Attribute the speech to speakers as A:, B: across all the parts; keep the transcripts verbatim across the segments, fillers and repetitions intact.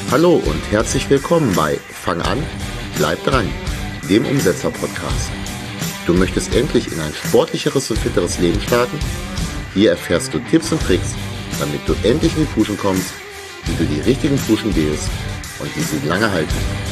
A: Hallo und herzlich willkommen bei Fang an, bleib dran, dem Umsetzer-Podcast. Du möchtest endlich in ein sportlicheres und fitteres Leben starten? Hier erfährst du Tipps und Tricks, damit du endlich in die Puschen kommst, wie du die richtigen Puschen wählst und wie sie lange halten.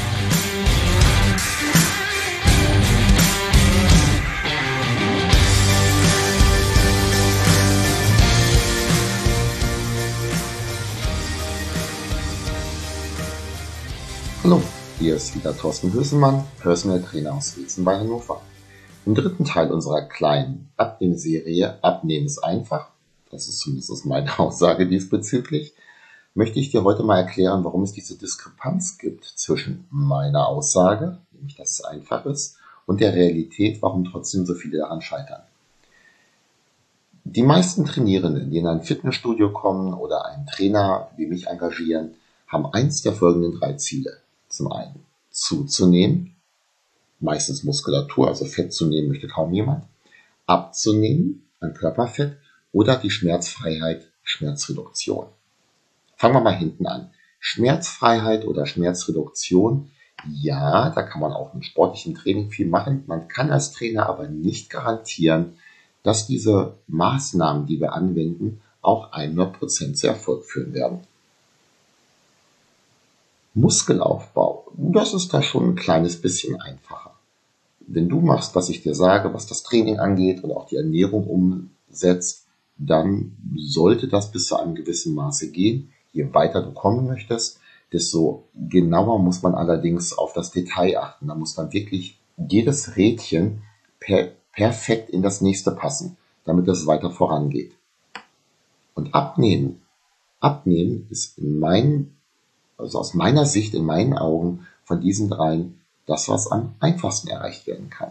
A: Hallo, hier ist wieder Thorsten Hösemann, Personal Trainer aus Wilzen bei Hannover. Im dritten Teil unserer kleinen Abnehmserie Abnehmen ist einfach, das ist zumindest meine Aussage diesbezüglich, möchte ich dir heute mal erklären, warum es diese Diskrepanz gibt zwischen meiner Aussage, nämlich dass es einfach ist, und der Realität, warum trotzdem so viele daran scheitern. Die meisten Trainierenden, die in ein Fitnessstudio kommen oder einen Trainer wie mich engagieren, haben eins der folgenden drei Ziele. Zum einen zuzunehmen, meistens Muskulatur, also Fett zu nehmen möchte kaum jemand, abzunehmen an Körperfett oder die Schmerzfreiheit, Schmerzreduktion. Fangen wir mal hinten an. Schmerzfreiheit oder Schmerzreduktion, ja, da kann man auch mit sportlichem Training viel machen. Man kann als Trainer aber nicht garantieren, dass diese Maßnahmen, die wir anwenden, auch hundert Prozent zu Erfolg führen werden. Muskelaufbau, das ist da schon ein kleines bisschen einfacher. Wenn du machst, was ich dir sage, was das Training angeht und auch die Ernährung umsetzt, dann sollte das bis zu einem gewissen Maße gehen. Je weiter du kommen möchtest, desto genauer muss man allerdings auf das Detail achten. Da muss man wirklich jedes Rädchen per, perfekt in das nächste passen, damit es weiter vorangeht. Und abnehmen, abnehmen ist in meinen Also aus meiner Sicht, in meinen Augen, von diesen dreien, das, was am einfachsten erreicht werden kann.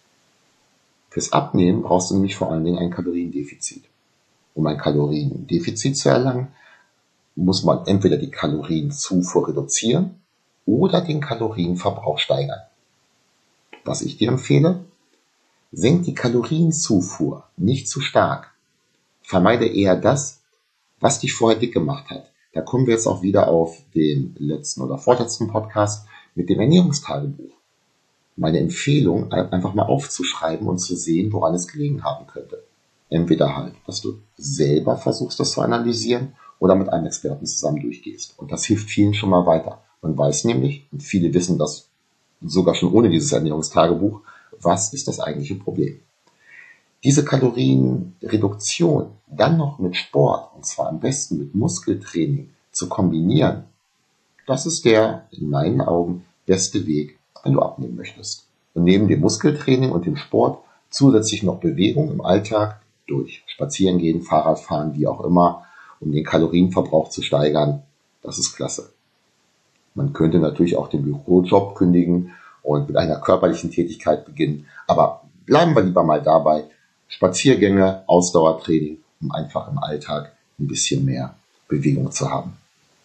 A: Fürs Abnehmen brauchst du nämlich vor allen Dingen ein Kaloriendefizit. Um ein Kaloriendefizit zu erlangen, muss man entweder die Kalorienzufuhr reduzieren oder den Kalorienverbrauch steigern. Was ich dir empfehle, senk die Kalorienzufuhr nicht zu stark. Vermeide eher das, was dich vorher dick gemacht hat. Da kommen wir jetzt auch wieder auf den letzten oder vorletzten Podcast mit dem Ernährungstagebuch. Meine Empfehlung, einfach mal aufzuschreiben und zu sehen, woran es gelegen haben könnte. Entweder halt, dass du selber versuchst, das zu analysieren oder mit einem Experten zusammen durchgehst. Und das hilft vielen schon mal weiter. Man weiß nämlich, und viele wissen das sogar schon ohne dieses Ernährungstagebuch, was ist das eigentliche Problem. Diese Kalorienreduktion dann noch mit Sport, und zwar am besten mit Muskeltraining, zu kombinieren, das ist der, in meinen Augen, beste Weg, wenn du abnehmen möchtest. Und neben dem Muskeltraining und dem Sport zusätzlich noch Bewegung im Alltag durch Spazierengehen, Fahrradfahren, wie auch immer, um den Kalorienverbrauch zu steigern, das ist klasse. Man könnte natürlich auch den Bürojob kündigen und mit einer körperlichen Tätigkeit beginnen, aber bleiben wir lieber mal dabei, Spaziergänge, Ausdauertraining, um einfach im Alltag ein bisschen mehr Bewegung zu haben.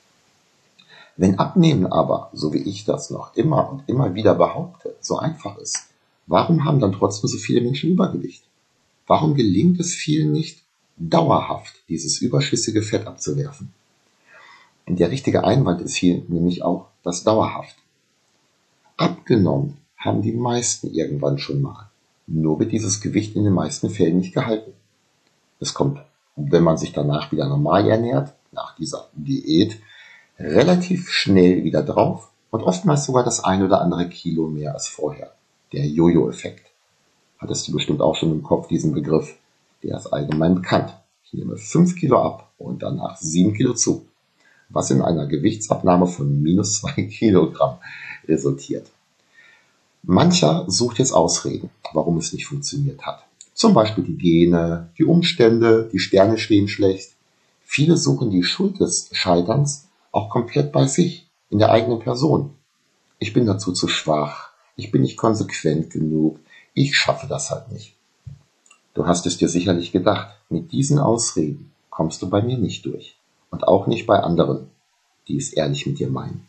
A: Wenn Abnehmen aber, so wie ich das noch immer und immer wieder behaupte, so einfach ist, warum haben dann trotzdem so viele Menschen Übergewicht? Warum gelingt es vielen nicht, dauerhaft dieses überschüssige Fett abzuwerfen? Und der richtige Einwand ist hier nämlich auch das dauerhaft. Abgenommen haben die meisten irgendwann schon mal. Nur wird dieses Gewicht in den meisten Fällen nicht gehalten. Es kommt, wenn man sich danach wieder normal ernährt, nach dieser Diät, relativ schnell wieder drauf und oftmals sogar das ein oder andere Kilo mehr als vorher. Der Jojo-Effekt. Hattest du bestimmt auch schon im Kopf diesen Begriff, der ist allgemein bekannt. Ich nehme fünf Kilo ab und danach sieben Kilo zu, was in einer Gewichtsabnahme von minus zwei Kilogramm resultiert. Mancher sucht jetzt Ausreden, warum es nicht funktioniert hat. Zum Beispiel die Gene, die Umstände, die Sterne stehen schlecht. Viele suchen die Schuld des Scheiterns auch komplett bei sich, in der eigenen Person. Ich bin dazu zu schwach, ich bin nicht konsequent genug, ich schaffe das halt nicht. Du hast es dir sicherlich gedacht, mit diesen Ausreden kommst du bei mir nicht durch. Und auch nicht bei anderen, die es ehrlich mit dir meinen.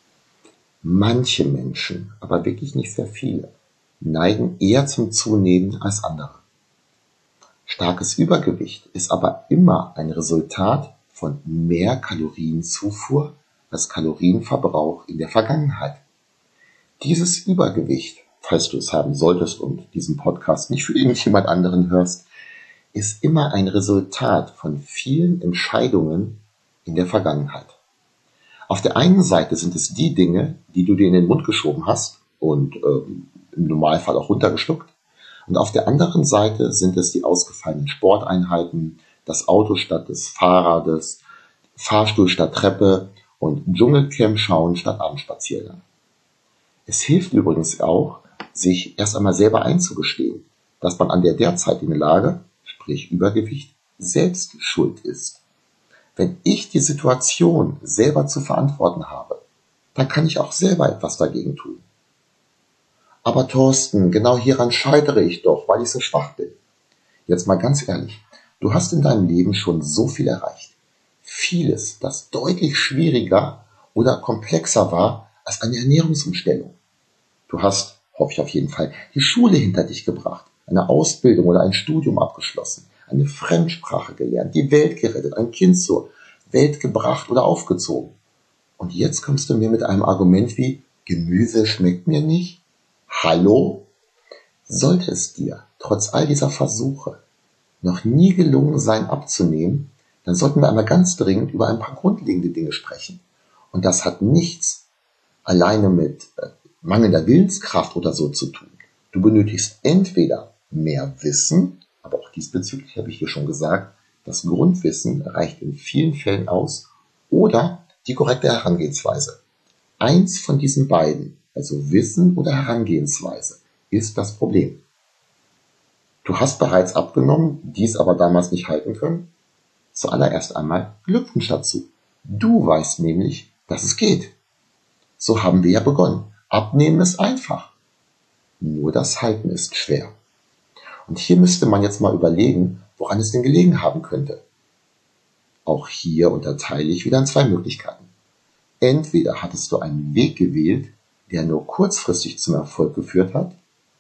A: Manche Menschen, aber wirklich nicht sehr viele, neigen eher zum Zunehmen als andere. Starkes Übergewicht ist aber immer ein Resultat von mehr Kalorienzufuhr als Kalorienverbrauch in der Vergangenheit. Dieses Übergewicht, falls du es haben solltest und diesen Podcast nicht für irgendjemand anderen hörst, ist immer ein Resultat von vielen Entscheidungen in der Vergangenheit. Auf der einen Seite sind es die Dinge, die du dir in den Mund geschoben hast und ähm, im Normalfall auch runtergeschluckt. Und auf der anderen Seite sind es die ausgefallenen Sporteinheiten, das Auto statt des Fahrrades, Fahrstuhl statt Treppe und Dschungelcamp schauen statt Abendspaziergang. Es hilft übrigens auch, sich erst einmal selber einzugestehen, dass man an der derzeitigen Lage, sprich Übergewicht, selbst schuld ist. Wenn ich die Situation selber zu verantworten habe, dann kann ich auch selber etwas dagegen tun. Aber Thorsten, genau hieran scheitere ich doch, weil ich so schwach bin. Jetzt mal ganz ehrlich, du hast in deinem Leben schon so viel erreicht. Vieles, das deutlich schwieriger oder komplexer war als eine Ernährungsumstellung. Du hast, hoffe ich auf jeden Fall, die Schule hinter dich gebracht, eine Ausbildung oder ein Studium abgeschlossen, eine Fremdsprache gelernt, die Welt gerettet, ein Kind zur Welt gebracht oder aufgezogen. Und jetzt kommst du mir mit einem Argument wie, Gemüse schmeckt mir nicht? Hallo? Sollte es dir, trotz all dieser Versuche, noch nie gelungen sein abzunehmen, dann sollten wir einmal ganz dringend über ein paar grundlegende Dinge sprechen. Und das hat nichts alleine mit äh, mangelnder Willenskraft oder so zu tun. Du benötigst entweder mehr Wissen, aber auch diesbezüglich habe ich dir schon gesagt, das Grundwissen reicht in vielen Fällen aus, oder die korrekte Herangehensweise. Eins von diesen beiden, also Wissen oder Herangehensweise, ist das Problem. Du hast bereits abgenommen, dies aber damals nicht halten können? Zuallererst einmal Glückwunsch dazu. Du weißt nämlich, dass es geht. So haben wir ja begonnen. Abnehmen ist einfach. Nur das Halten ist schwer. Und hier müsste man jetzt mal überlegen, woran es denn gelegen haben könnte. Auch hier unterteile ich wieder in zwei Möglichkeiten. Entweder hattest du einen Weg gewählt, der nur kurzfristig zum Erfolg geführt hat,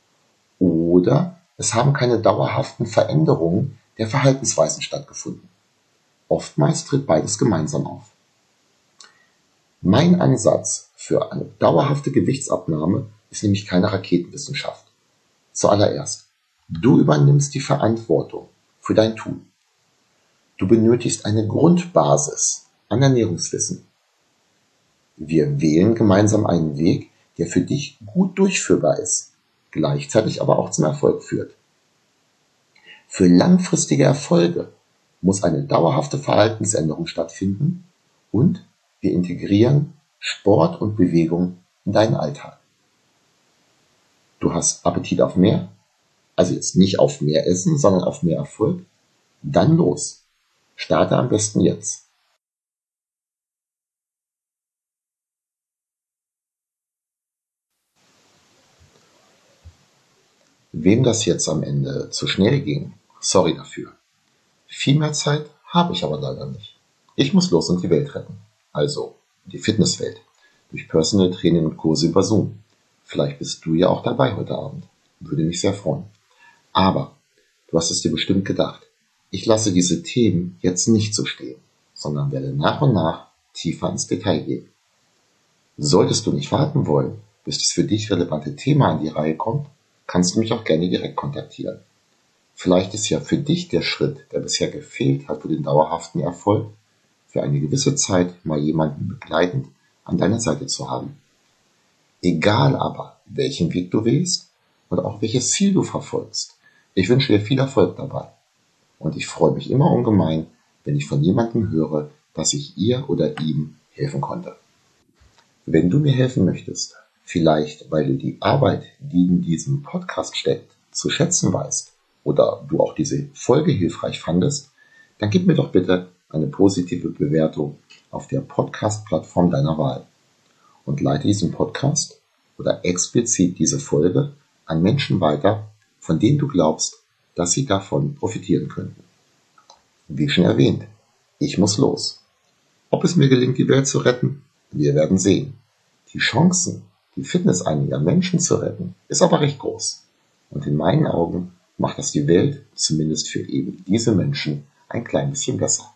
A: oder es haben keine dauerhaften Veränderungen der Verhaltensweisen stattgefunden. Oftmals tritt beides gemeinsam auf. Mein Ansatz für eine dauerhafte Gewichtsabnahme ist nämlich keine Raketenwissenschaft. Zuallererst, du übernimmst die Verantwortung für dein Tun. Du benötigst eine Grundbasis an Ernährungswissen. Wir wählen gemeinsam einen Weg, der für dich gut durchführbar ist, gleichzeitig aber auch zum Erfolg führt. Für langfristige Erfolge muss eine dauerhafte Verhaltensänderung stattfinden und wir integrieren Sport und Bewegung in deinen Alltag. Du hast Appetit auf mehr, also jetzt nicht auf mehr Essen, sondern auf mehr Erfolg? Dann los. Starte am besten jetzt. Wem das jetzt am Ende zu schnell ging, sorry dafür. Viel mehr Zeit habe ich aber leider nicht. Ich muss los und die Welt retten. Also die Fitnesswelt. Durch Personal Training und Kurse über Zoom. Vielleicht bist du ja auch dabei heute Abend. Würde mich sehr freuen. Aber du hast es dir bestimmt gedacht. Ich lasse diese Themen jetzt nicht so stehen, sondern werde nach und nach tiefer ins Detail gehen. Solltest du nicht warten wollen, bis das für dich relevante Thema an die Reihe kommt, kannst du mich auch gerne direkt kontaktieren. Vielleicht ist ja für dich der Schritt, der bisher gefehlt hat für den dauerhaften Erfolg, für eine gewisse Zeit mal jemanden begleitend an deiner Seite zu haben. Egal aber, welchen Weg du wählst und auch welches Ziel du verfolgst, ich wünsche dir viel Erfolg dabei. Und ich freue mich immer ungemein, wenn ich von jemandem höre, dass ich ihr oder ihm helfen konnte. Wenn du mir helfen möchtest, vielleicht weil du die Arbeit, die in diesem Podcast steckt, zu schätzen weißt oder du auch diese Folge hilfreich fandest, dann gib mir doch bitte eine positive Bewertung auf der Podcast-Plattform deiner Wahl und leite diesen Podcast oder explizit diese Folge an Menschen weiter, von denen du glaubst, dass sie davon profitieren könnten. Wie schon erwähnt, ich muss los. Ob es mir gelingt, die Welt zu retten, wir werden sehen. Die Chancen, die Fitness einiger Menschen zu retten, ist aber recht groß. Und in meinen Augen macht das die Welt, zumindest für eben diese Menschen, ein klein bisschen besser.